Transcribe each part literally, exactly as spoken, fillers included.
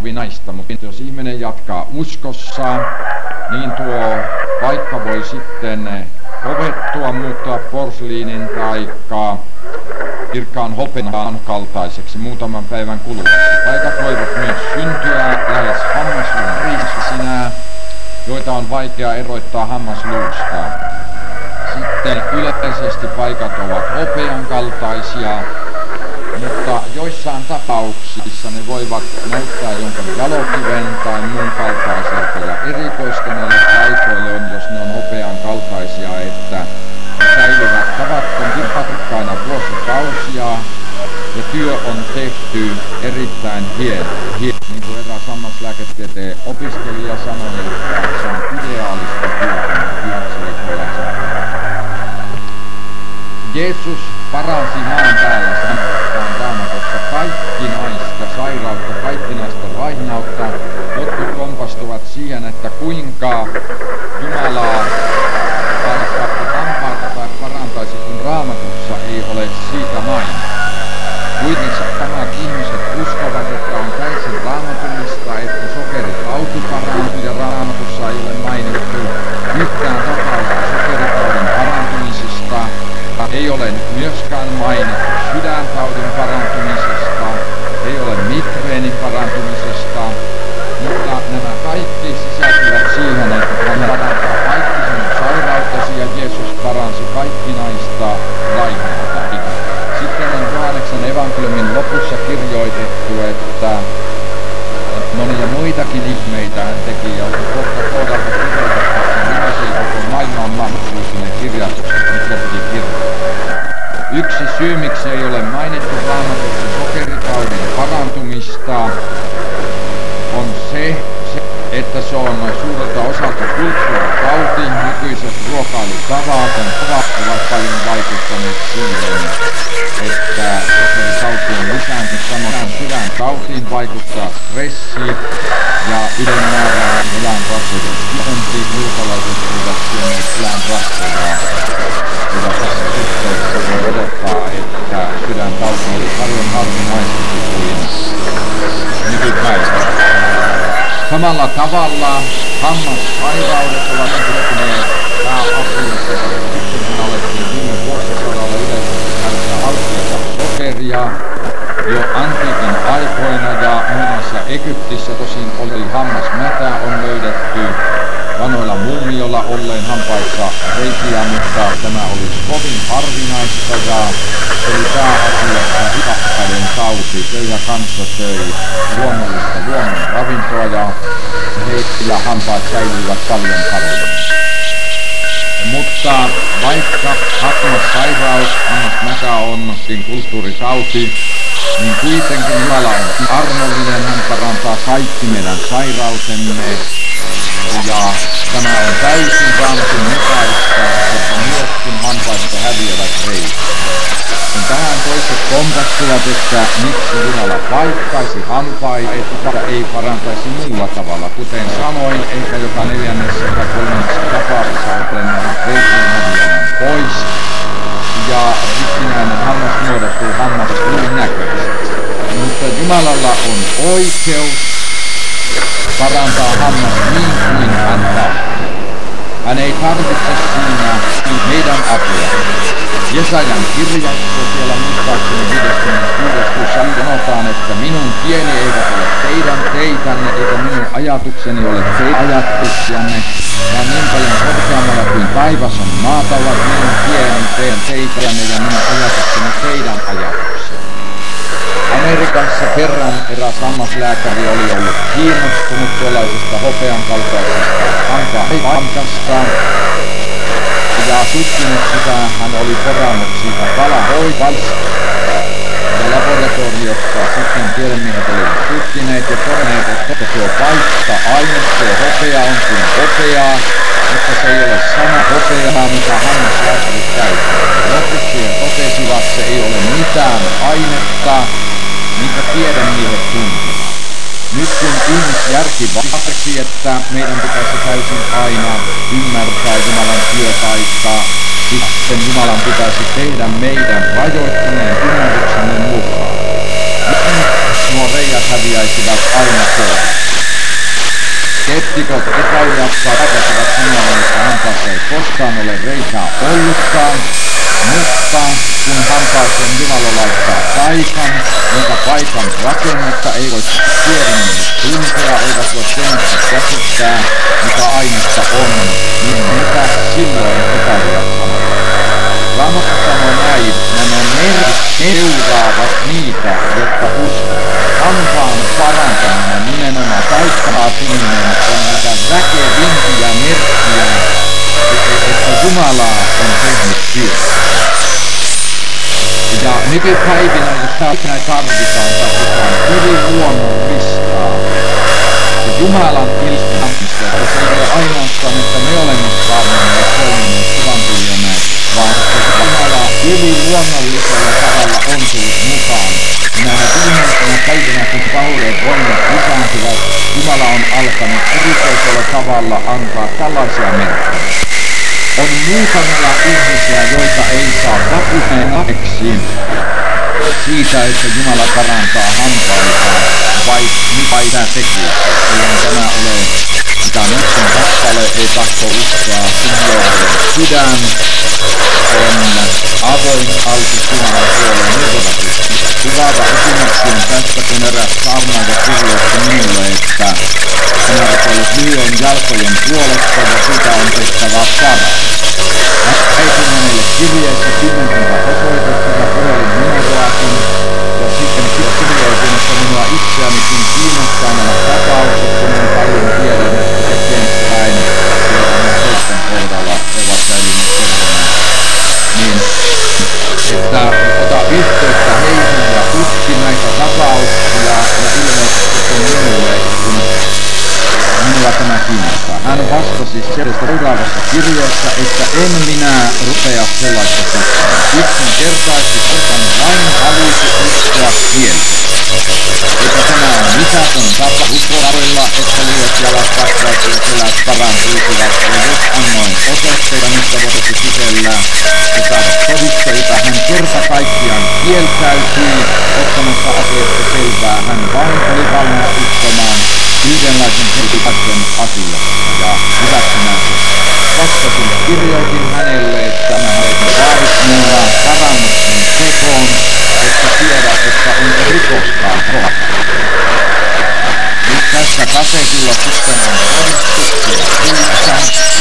harvinaista, mutta jos ihminen jatkaa uskossa, niin tuo paikka voi sitten kovettua, muuttua porsliinin taikka kirkkaan hopean kaltaiseksi muutaman päivän kuluessa. Paikat voivat myös syntyä lähes hammasluun riisinä, joita on vaikea erottaa hammasluusta. Sitten yleisesti paikat ovat hopean kaltaisia, mutta joissain tapauksissa ne voivat näyttää jonkun jalokiven tai muun kaltaiselta, ja erikoista näille paikoille on, jos ne on hopean kaltaisia, että ne säilyvät tavattoman patikkaina vuosikausia, ja työ on tehty erittäin hieno. Hien. Niin kuin eräs hammaslääketieteen opiskelija sanoi, että se on ideaalista työtä hyväkselle pojassa. Jeesus paransi maan päällä, sanotaan Raamatussa, kaikkinaista sairautta, kaikkinaista vaihnautta. Jotkut kompastuvat siihen, että kuinka Jumalaa parantaisi hampaita tai parantaisi, kun Raamatussa ei ole siitä mainittu. Kuitenkin nämä ihmiset uskovat, että on täysin raamatullista, että sokeritauti parantuu, ja Raamatussa ei ole mainittu yhtään tapausta sokeritaudin parantumisesta. Ei ole myöskään mainittu sydäntaudin parantumisesta, ei ole migreenin parantumisesta, mutta nämä kaikki sisältyvät siihen, että hän parantaa kaikki sinun sairautesi, ja Jeesus paransi kaikkinaista vaihetta. Sitten on Johanneksen evankeliumin lopussa kirjoitettu, että monia muitakin ihmeitä hän teki, ja kohta kohdalta kirjoitetaan, että se koko maailma on mahdollisuuden kirjoitukset, mitkä piti kirjoittaa. Yksi syy, miksi ei ole mainittu Raamatussa sokeritaudin parantumista, on se, että se on suurelta osalta kulttuuritauti. Nykyiset ruokailutavat ovat paljon vaikuttaneet siihen, että sokeritauti on lisääntynyt. Samoin sydäntautiin vaikuttaa stressi ja ylenmääräinen eläinrasvojen sisäänti. Ulkolaiset eivät syöneet eläinrasvoja. Ja tässä suhteessa voi odottaa, että sydäntauti oli paljon harvinaisempi kuin nykypäivänä. Samalla tavalla hammassairaudet ovat löytyneet pääasiassa, koska kun alettiin viime vuosisadalla yleisesti käyttää alkeata sokeria jo antiikin aikoina, ja muun muassa Egyptissä tosin oli hammasmätä, on löydetty vanhoilla muumioilla olleen hampaissa reikiä, mutta tämä oli kovin harvinaista, ja se oli pääasiassa hikakkaiden tauti. Köyhä kanssa söi luonnollista luonnon ravintoa, ja heillä hampaat säilyivät paljon paremmin. Mutta vaikka hammassairaus, hammasmätä onkin kulttuuritauti, niin kuitenkin Jumala on armollinen, hän parantaa kaikki meidän sairautemme. Ja tämä on täysin Raamatun mukaista, että myöskin hampaista häviävät reiät. Kun tähän toiset kompastuvat, että miksi Jumala paikkaisi hampaita, että ei parantaisi muulla tavalla. Kuten sanoin, eikä joka neljännessä tai kolmannessa tapauksessa ole reikien häviämään pois. Ja rikkinäinen hammas muodostuu hammasluun näköisesti. Mutta Jumalalla on oikeus parantaa hammas niin kuin hän tahtoo. Hän ei tarvitse siinä meidän apua. Jesajan kirjassa siellä muistaakseni viideskymmeneskuudes sanotaan, että minun tieni eivät ole teidän teitänne, eikä minun ajatukseni ole teidän ajatuksianne. Ja niin paljon korkeammalla kuin taivas on maata, ovat minun tieni teidän teitänne ja minun ajatukseni teidän ajatuksia. Amerikassa kerran eräs hammaslääkäri oli ollut kiinnostunut tuollaisesta hopean kaltaisesta hampaasta ja tutkinut sitä. Hän oli porannut siitä palahoivasta ja laboratoriossa sitten tiedemiehet olivat tutkineet ja todenneet, että tuo paista-aine, tuo hopea on kuin hopeaa, mutta se ei ole sama hopeaa, mitä hammaslääkärit käyttävät. Lopuksi he totesivat, että se ei ole mitään ainetta, minkä tiedemiehet tuntevat. Nyt kun ihmisjärki vaatisi, että meidän pitäisi täysin aina ymmärtää Jumalan työtaikkaa, sitten Jumalan pitäisi tehdä meidän rajoittuneen ymmärryksemme mukaan. Nyt nuo reijät häviäisivät aina pois. Skeptikot epäilijäkkaat pääsevät sanomaan, että hampaassa ei koskaan ole reikää ollutkaan, mutta kun hampaaseen Jumala laittaa paikan, jonka paikan rakennetta ei voi tiedemmin tuntea, eivät voi kenestä käsittää, mikä ainetta on, niin mitä silloin epäilijät sanovat? Raamattu sanoo näin, nämä merkit seuraavat niitä, jotka uskovat. Hampaan parantaminen nimenomaan taikkaapuminen on mitä väkevimpiä merkkiä, että Jumala on tehnyt työ. Ja nykypäivinä, jos ikinä tarvitaan, tarvitaan yliluonnollista Jumalan ilmasta, että se ei ole ainoastaan, että me olemme saaneet toimineet evankeliumia, vaan että Jumala yliluonnollisella tavalla on tullut mukaan. Näinä viimeisenä päivinä, kun pahuuden voimat lisääntyvät, Jumala on alkanut erikoisella tavalla antaa tällaisia merkkejä. On muutamia ihmisiä, joita ei saa vakuuteeksi siitä, että Jumala parantaa hampaita, vai mitä tekee. Eihän tämä ole, mitä nyt on kappale, ei tahto uskoa, silloin sydän on avoin alku Jumalan puoleen nirvatusti. Kuvaava esimerkki on tästä, kun eräs saarnaaja kirjoitti minulle, että sinä rukoilet lyhyen jalkojen puolesta ja siitä on tehtävä paras. Hän heitin hänelle kirjeessä kymmenkunta osoitetta ja puhelin numeroakin, ja sitten kirjoitin, että minua itseänikin kiinnostaa nämä tapaukset, kun on paljon tiedän, että eteenpäin, joita minä toisten kohdalla ovat säilyneet terveenä. Niin, että ota yhteyttä heihin ja tutki näitä tapauksia ja ilmeisesti minulle, kun minua tämä kiinnostaa. Hän vastasi seuraavassa kirjeessä, että en minä rupea sellaista tutkimaan. Yksinkertaisesti otan vain halusi uskoa kieltä. Että tämä on mitätön tapa uskoilla, että lyöt jalat kasvaisi ja selät parantuisivat. Ja jos annoin osoitteita, mistä voisi kysellä ja saada todisteita, hän kerta kaikkiaan kieltäytyi ottamassa asiasta selvää. Hän vain oli valmis uskomaan yhdenlaisen selvitäisen asiasta ja hyväksymään sen. Vastasin, kirjoitin hänelle, että mä haluaisin vaadit minua parannuksen tekoon, että tiedät, että on rikoskaan rohkaa. Nyt tässä katekilla sitten on todistuksia siitä,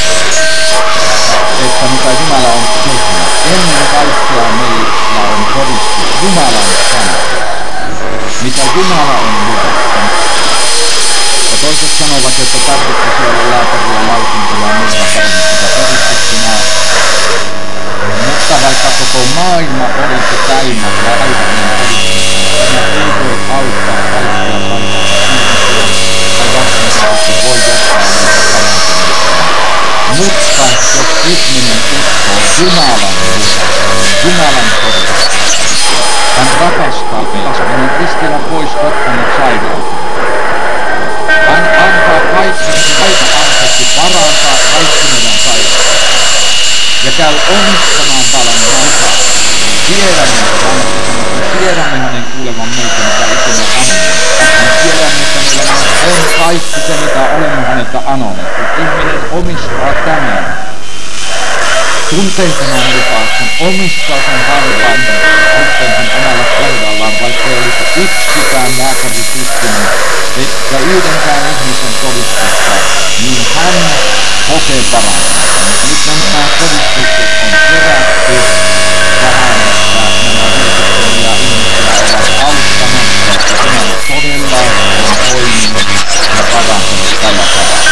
että mitä Jumala on tehnyt. Ennen kaikkea meillä on todistus Jumalan sanasta, mitä Jumala on luvannut. Ja toiset sanovat, että tarvitsisi olla lääkäriä lausuntoja ja muuta tarvitsista todistuksena. Mutta vaikka koko maailma olisi täynnä lääkärien todistuksena, tämä ei voi auttaa kaikkia sairauksia tai vastaisesti voi johtaa niitä parantumiseen. Mutta jos ihminen uskoo Jumalan lupaan, Jumalan todistukseen, hän rakastaa meitä, hän on ristillä pois ottanut sairautta. Hän antaa kaikki aika-anteeksi parantaa kaikki meidän sairaudet. Ja käy omistamaan vallan mukaan. Tiedämme, että Raamattu sanoo, että tiedämme hänen kuulevan meitä, mitä ikinä anomme. Me tiedämme, että meillä on kaikki se, mitä olemme häneltä anoneet. Kun ihminen omistaa tämän, tuntee tämän lupauksen, omistaa sen harvaan, sitten hän omalla kohdallaan, vaikka ei olisi yksikään lääkäri tutkinut, eikä yhdenkään ihmisen todistusta, niin hän kokee parantaa. Nyt nämä todistukset on kerätty tähän, että nämä virkistelijä ihmisiä ovat auttamassa, että Jumala todella on toiminut ja parantanut tällä tavalla.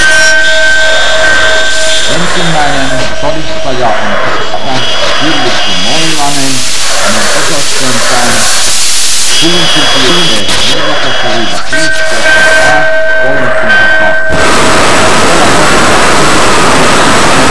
Ensimmäinen todistaja on Hyllisty Moilanen, hänen osoitteensa Kuunsitie neljätoista viisitoista A kolmekymmentäkaksi.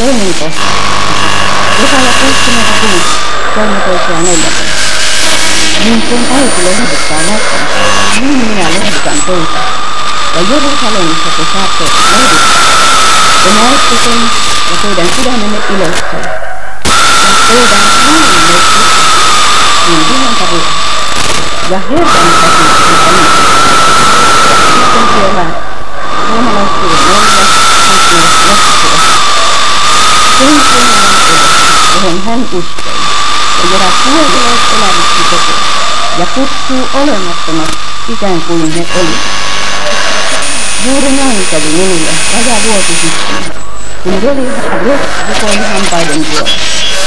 toinen kohta. Kesällä kuusikymmentäkuusi, kolmetoista ja neljätoista. Niin kuin täytyy lohduttaa lähtemistä, niin minä lohdutan teitä. Ja Jerusalemissa te saatte lohduttaa. Te näette sen, ja teidän sydämenne iloitsee. Ja teidän mielenne ilmestyy, niin vihanta vuosi. Ja Herran käsi on omistettu. Sitten siellä suomalaiskuuden neljä, lukee lopputuosta. Sen Jumalan elo, johon hän uskoi, ja jota kuolleet eläviksi tekee, ja kutsuu olemattomat ikään kuin ne olisivat. Juuri näin kävi minulle vajaa vuosi sitten, kun veli Harjot rukoili hampaiden puolesta.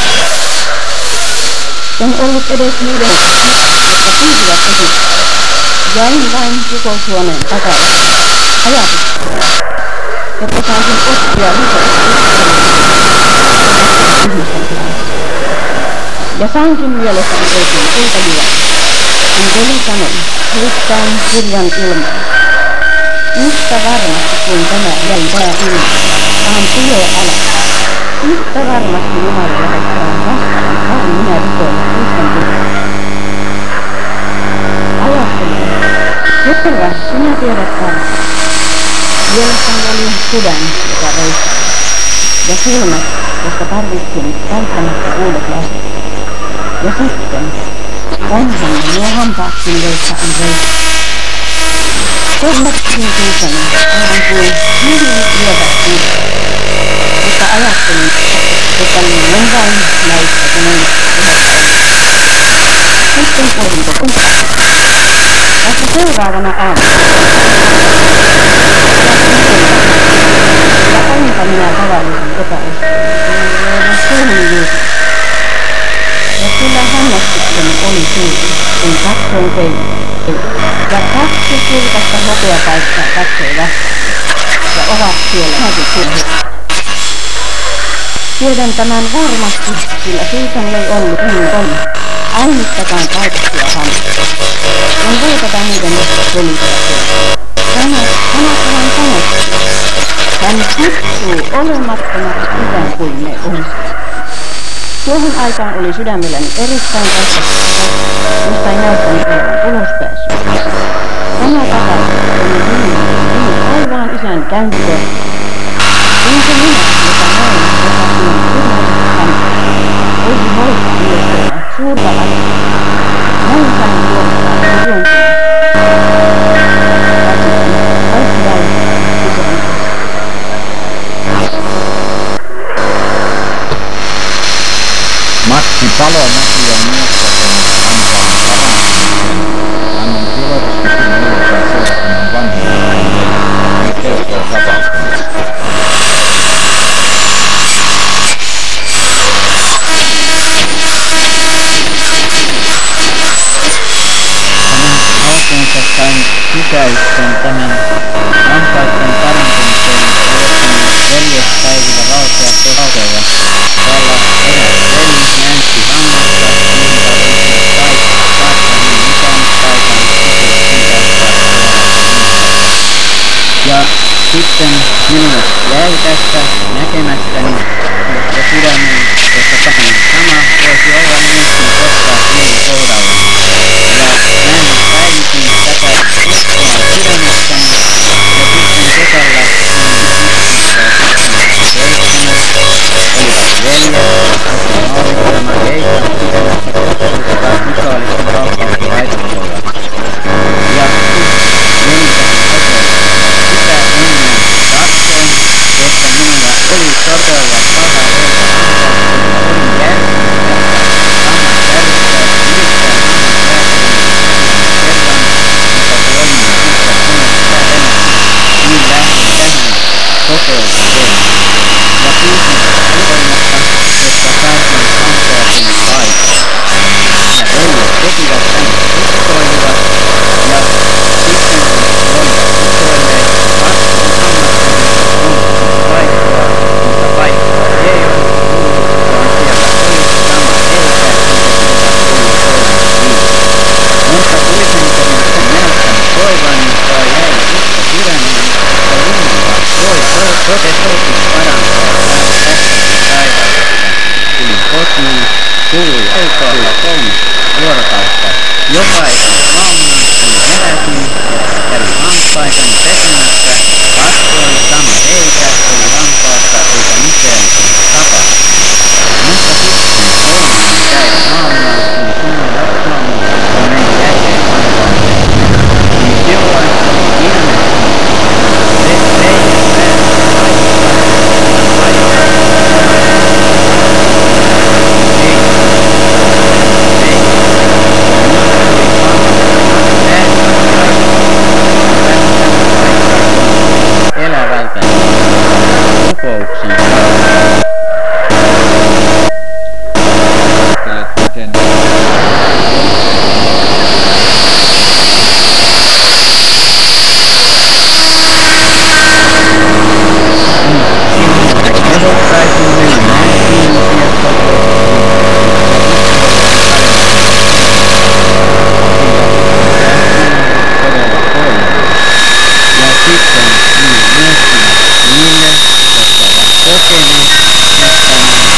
En ollut edes niiden jotka pyysivät esittää. Jäin vain rukoushuoneen takana ajatuksella, että saisin oppia ja sainkin mielestäni oikein kultajuosta, kun veli sanoi heittäen kirjan ilmaan. Yhtä varmasti kuin tämä jäi tää ilmaan, vaan tulee alas. Yhtä varmasti Jumala lähettää vastaan, vaan minä rukoilen Kristan puolesta. Ajattelin, Herra, sinä tiedät tarkkaan. Mielestäni oli sydän, joka reissasi, ja silmät, jotka tarvitsin välttämättä uudet lasit. Ja sitten, onhan ne nuo hampaatkin, joissa on reissasi. Törmättiin suusani, aivan kuin hyvin lievät suusta, mutta ajattelin, että niin on vain näistä, kun on sitten aurinko kumppaa. Vasta seuraavana aamuna. Ja onpa minä tavallisen epäuskoinen, joiden suuhun juutin. Ja kyllä hämmästykseni oli suuri, kun katsoin peiliin. Ja kaksi kultaista hopeapaikkaa katsoi vastaan. Ja ovat siellä näkyy turhia. Tiedän tämän varmasti, sillä Suusan ei ollut niin on ainuttakaan paikattua hampaa. En voi tätä muuten selittää. Tämä, tämä hän sanottiin. Hän kutsuu olemattomat ikään kuin ne olisivat. Tuohon aikaan oli sydämelläni erittäin raskasta, josta ei näyttänyt olevan ulospääsyä. Tämä tapaus oli minun aivan isän käyntikortti. Kun se minä, joka näin, joka tuon sydämelliset hampaa, voisi hoitaa mielestäni suurta asiaa. Näin sain luottaa jonkin. Kaikki valtaa kyseinen. Matti Palomäki on muistaton hampaan parantamisen. Hän on Filoriskin muodossa seurakunnan vanhemmuuden. Hän kertoo tapahtumista. Tämän alkuunsa sain sykäyksen tämän hampaiden parantamiseen aloittanut veljespäivillä valkeat valkeilla. Täällä eräs veli näytti hammasta, mihin tarvitsi paikkaa, saattaa niin mitään paikan ja sitten minulle jäi tästä näkemästäni ja sydämen, että tämä sama voisi olla myöskin kohtaa minun kohdalla. Ja näin päivitin tätä uskoa sydämessäni ja sitten kesällä olivat veljet, jotka maalittamaan keikkaa pitämässä koulutusta Mikaelisen kauppaukkilaitoksella. Ja menin tähän kotoon. Sitä ennen katsoin, että minulla oli todella paha reikä hampaassa jokaisena aamuna kun heräsin, kävin hampaitan pesemässä, katsoin sama reikä oli lampaassa eikä mitään ei tapahtunut. Mutta sitten kolmannen päivän aamuna, kun kunnon lapsaamusta kun menin jälleen hampaalle, niin silloin oli ilmestynyt se reikä päässä elävältä rukouksiin. Miten Kehottaisin myymään ihmisiä todella toivon. Ja sitten niin myöskin niille, jotka ovat kokeneet, että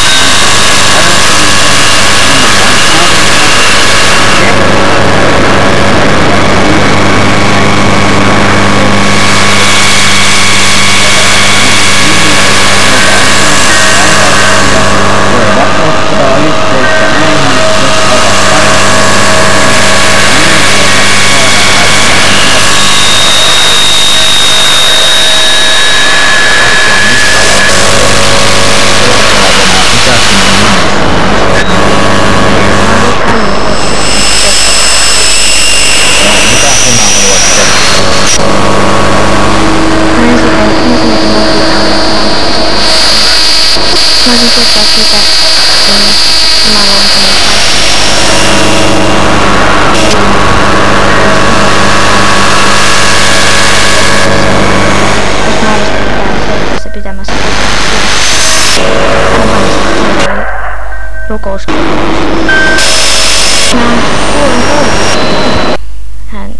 pitämässä rukouskokous. Mä kuulin koulutuksesta. Hän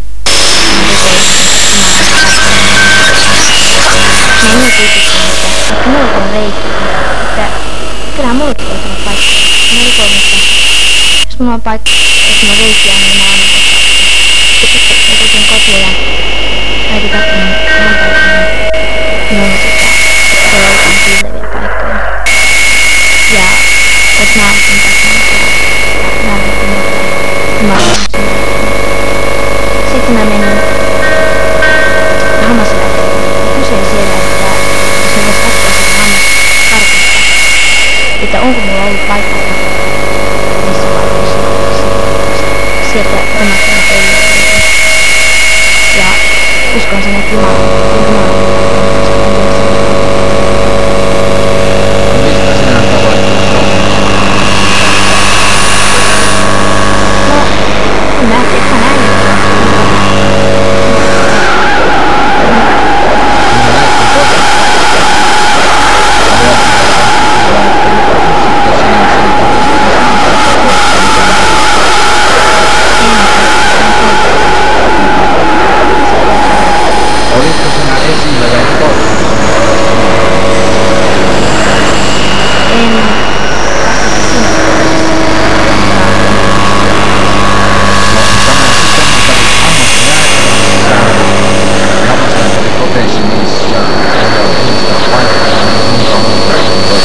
Mä en tyytynyt, että mulla on reikki, että kyllähän mulla tulee tulla paikka. Mä rukoilin, että jos mulla on paikka, jos mulla on reikkiä, niin mä tulin kotiin ja äiti katsoi mun hampaita ja minulla että tuolla on piileviä paikkoja. Ja jos mä olisin katsomaan, mä ajattelin, että mä olisin sitten mä menin hammaslääkärille ja kysyin siellä, että jos mä vois katsoa sitä hammaskarkasta, että onko mulla ollut paikkoja missä paikoissa sieltä omakseen teille. Ja uskon sen, että Jumala on mistä sinä tavoit? No, mä tehdään ääneen. Olitko sinä esillä vai koulussa? En vastata sinne. No tämä sitten mä kävin hammaslääkärissä. Hammaslääkäri totesi niissä, että ei ole yhtään paikkaa, niin kuinka monta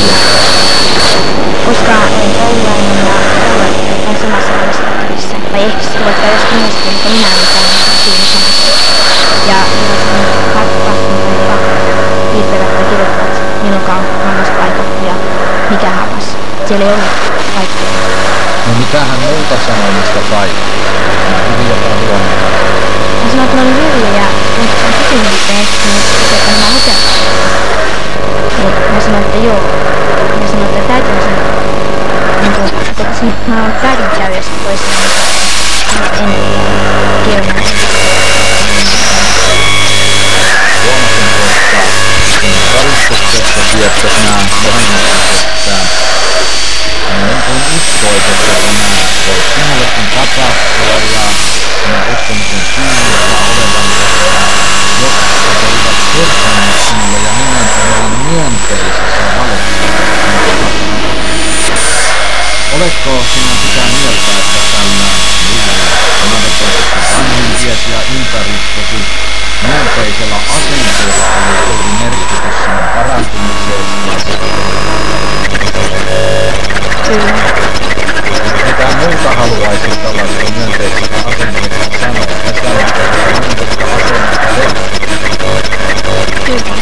Koska olen koululainen ja kouluajan on samassa hammaslääkärissä. Tai ehkä se tulee joskus muistin, mutta minä olen käynyt siinä samassa. Ja kaikki kahdenpäivä piirtävät tai kirjoittavat, milloin on hammaspaikka ja mikä hammas. Siellä ei ollut paikkoja. No mitähän muuta sanomista paikkaa? Hyvin jopa huomioon. Mä sanoin, että ne oli hyviä ja musta on kysynyt, että että nämä hotellit. Niin mä sanoin, että joo. Mä sanoin, että täytyy sen, niin kuin, että mä oon täytyy käydä jossain toisella, mutta en kirjoittaa. Huomasin tuosta, kun valistuksessa sijoittas nämä vanhukset, että niin kuin uskoit, että tämä voi sinullekin tapahtua ja minä uskomisen syyn ja olevan, että jotka olivat kertoneet sinulle ja nimenomaan myönteisessä valossa. Oletko sinä sitä mieltä, että tällä arjesi ja ympäristösi myönteisellä asenteella oli suuri merkitys sinun parantumiseesi. Kyllä. Mitä muuta haluaisit tällaista myönteisellä asenteella sanoa? Mitä myönteistä asennetta löytyy? Kyllä,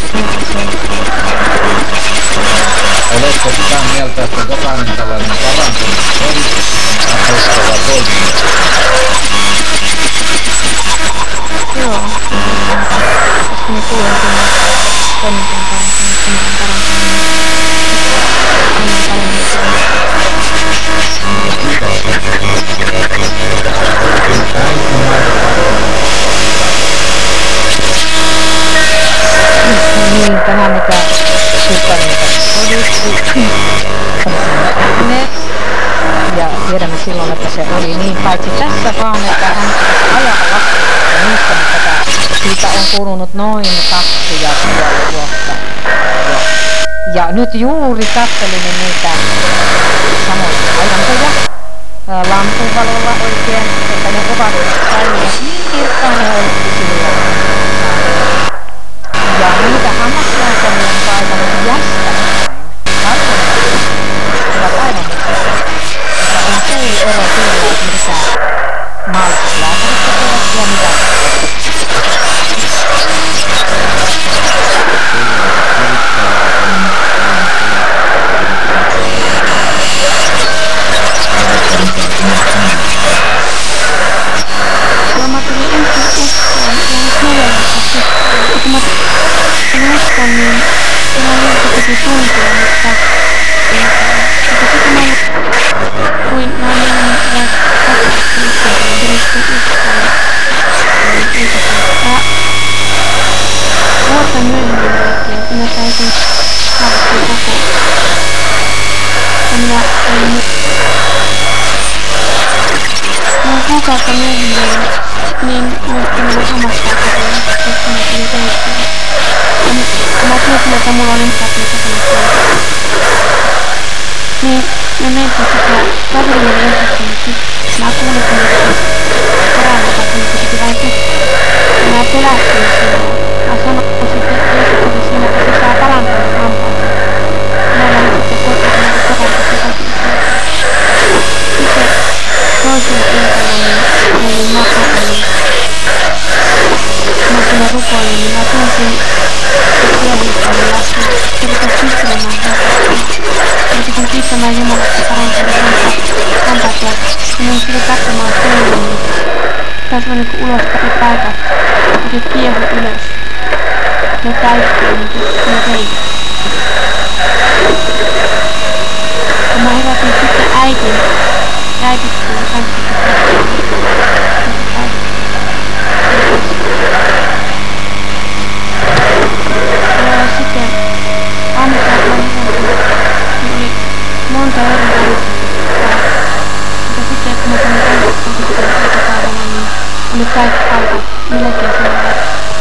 Oletko sitä mieltä, että jokainen tällainen parantumisprosessi on asettava toiminta? joo. Koska me kuulen sinne toimintaan kanssa, että me on parantunut. Aina paremmin. Niin, tämä mitä kumppanilta todisti. Ja tiedämme silloin, että se oli niin, paitsi tässä vaan, että hän ajalla, ja muistamme tätä, siitä on kulunut noin kaksi ja puoli vuotta jo. Ja nyt juuri katselimme niitä samoja aivantoja lampunvalolla oikein, että ne ovat säilyneet niin kirkkaana ne olikin silloin. Ja niitä hammaslääkärien paikalla jästävät ovat aivan mukavia. On suuri ero sillä, että mitä maalaslääkärit tekevät ja mitä mä tulin ensin uskoon lähes neljännessä sitten. Kun mä tulin uskoon, niin ihan miltä piti tuntua, mutta mutta sitten mä luin, mä olin mennyt kaksikymmentä ja peristin uskoon. Ja vuotta myöhemmin oikein, minä täysin haavuttua koko. Ja minä olin nyt noin kuukautta myöhemmin, niin myöskin minun hammaslääkäriin, koska mä tulin töihin. Ja mä tiesin, että mulla oli inflaatio kokonaan. Niin me mentiin sitä kaverille ensin, mä kuulin, että parantaa, kun se piti vain tuttua. Ja mä pelästyin siinä. Mä sanoin sitten Jeesukselle siinä, että se saa parantaa mun hampaansa. Mä lähdin sitten kotiin, kun mä parantaa se kotiin. Sitten toisena iltana niin menin makaroon. Mä siinä rukoilin, niin mä tunsin Jeesukselle lähti. Se rupesi kiistelemään hampaasta. Mä rupin kiittämään Jumalasta parantamaan hampaat ja menin sille katsomaan peiliin, niin taas vaan niinku ulos pari päivä. Ja se kiehui ylös. Ne täyttyy niinku siinä reikä. Ja mä herätin sitten äitin. Äiti tuli kaikki ja sitten aamupäivänä oli monta eri välissä. Mutta sitten kun mä tulin ensimmäisen iltapäivänä, niin oli kaikki paikat melkein siellä.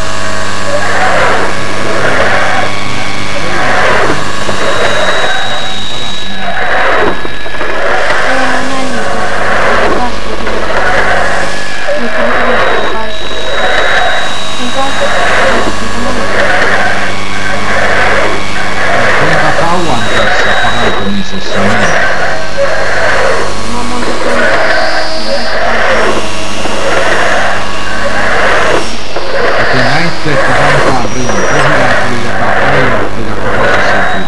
Kuinka kauan tässä parantumisessa meni? Mä oon monta tuntia. Ja te näitte, että hampaan riin pohjaan tuli joka aiheutti ja kokosi sen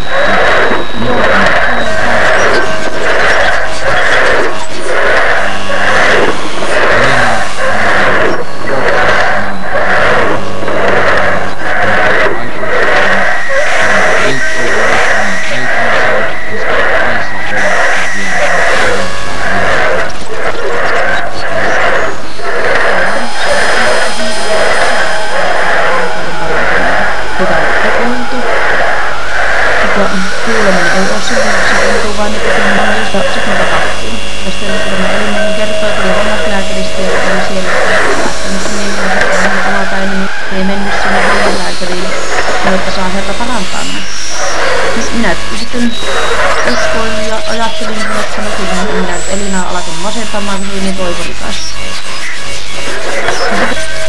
kuuleminen ei ole silloin, se tuntuu vain, että se on mahdollista sitten tapahtuu. Ja sitten kun me elimme, niin kertoi, tuli hammaslääkäristä ja oli siellä lähtemässä niin, että hän alapäin, niin ei mennyt sinne hammaslääkäriin, jotta saa herra parantaa näin. Siis minä sitten uskoin ja ajattelin, että no kyllä minä Elina alkoi masentamaan, kun oli niin toivorikas.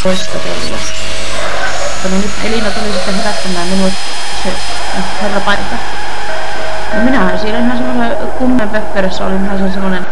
poistotella. Mutta no nyt Elina tuli sitten herättämään minut se herra paikka. No minähän siinä ihan semmoisen kummen pöppörössä oli ihan semmoinen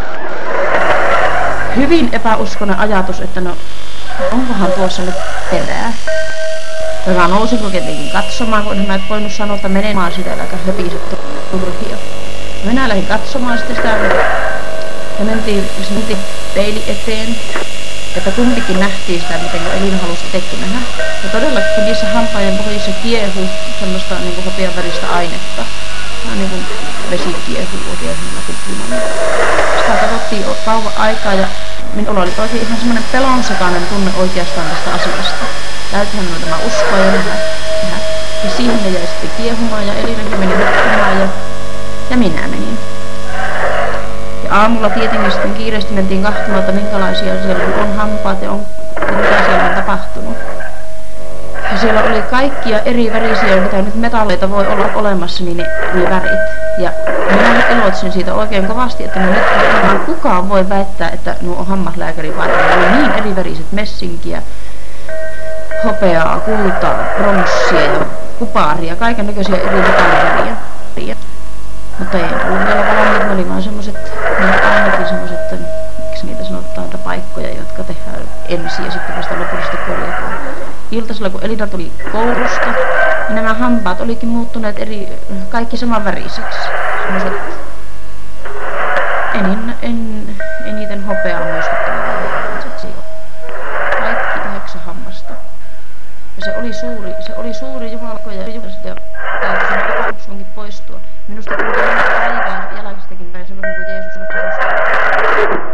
hyvin epäuskoinen ajatus, että no onkohan tuossa nyt perää. Ja mä nousin kuitenkin katsomaan, kun en mä et voinut sanoa, että menemään sitä aika höpiset turhia. Minä lähdin katsomaan sitten sitä ja mentiin, mentiin peili eteen, että kumpikin nähtiin sitä, miten Elina halusi itsekin nähdä. Ja todellakin niissä hampaiden pohjissa kiehuu semmoista niin kuin hopeanväristä ainetta. Vähän niin kuin vesi kiehuu oikein hyvänä. Sitä katsottiin kauan aikaa ja minulla oli oikein ihan semmoinen pelonsekainen tunne oikeastaan tästä asiasta. Täytyihän minua tämä uskoa ja nähdä. Ja siihen ne jäi sitten kiehumaan ja Elinakin meni nukkumaan ja, ja minä menin. Ja aamulla tietenkin sitten kiireesti mentiin katsomaan, että minkälaisia siellä on hampaat ja, on, ja mitä siellä on tapahtunut. Ja siellä oli kaikkia eri värisiä, mitä nyt metalleita voi olla olemassa, niin ne, ne värit. Ja minä iloitsin siitä oikein kovasti, että no nyt kukaan voi väittää, että nuo on hammaslääkärin vaatteet. Ne oli niin eri väriset messinkiä, hopeaa, kultaa, pronssia ja kuparia, kaiken näköisiä eri metalliväriä. Mutta ei ollut vielä valmiit, ne oli vaan semmoset, ne ainakin semmoset, miksi niitä sanotaan, paikkoja, jotka tehdään ensin ja sitten vasta lopullisesti korjataan. Iltasella kun Elina tuli koulusta, niin nämä hampaat olikin muuttuneet eri, kaikki saman väriseksi. Semmoset enin, en, eniten hopeaa muistuttavat. Kaikki yhdeksän hammasta. Ja se oli suuri, se oli suuri jumalko ja jumalasta ja täytyy sen epäuskonkin poistua. Minusta tuli päivän jälkistäkin päin sellainen kuin Jeesus.